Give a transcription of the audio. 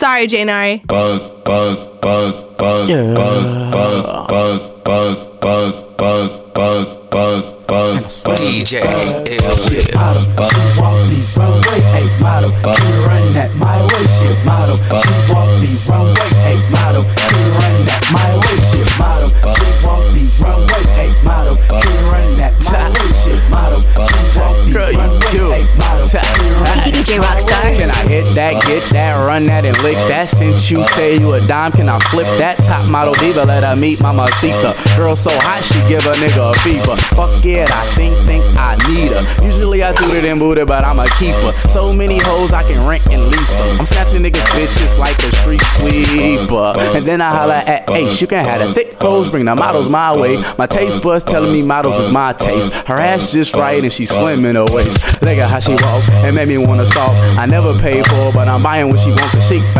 Sorry, Janari. DJ shit model. She walk the runway, hey model. Can you run that my way, shit model. She walk the runway, hey model. Can you run that my way, shit model. She walk the runway, hey model. Can you run that my way, shit model. She walk the runway, hey model. DJ Rockstar. Can I hit that, get that, run that, and lick that? Since you say you a dime, can I flip that? Top model diva, let her meet Mamacita. Girl so hot, she give a nigga a fever. Fuck it, I think I need her. Usually I do it in booty, but I'm a keeper. So many hoes I can rent and lease them. I'm snatching niggas bitches like a street sweeper. And then I holla at Ace, you can have the thick hoes, bring the models my way. My taste buds telling me models is my taste. Her ass just right and she slim in her waist. Look at how she walk and made me wanna stalk. I never paid for her, but I'm buying what she wants. Cause she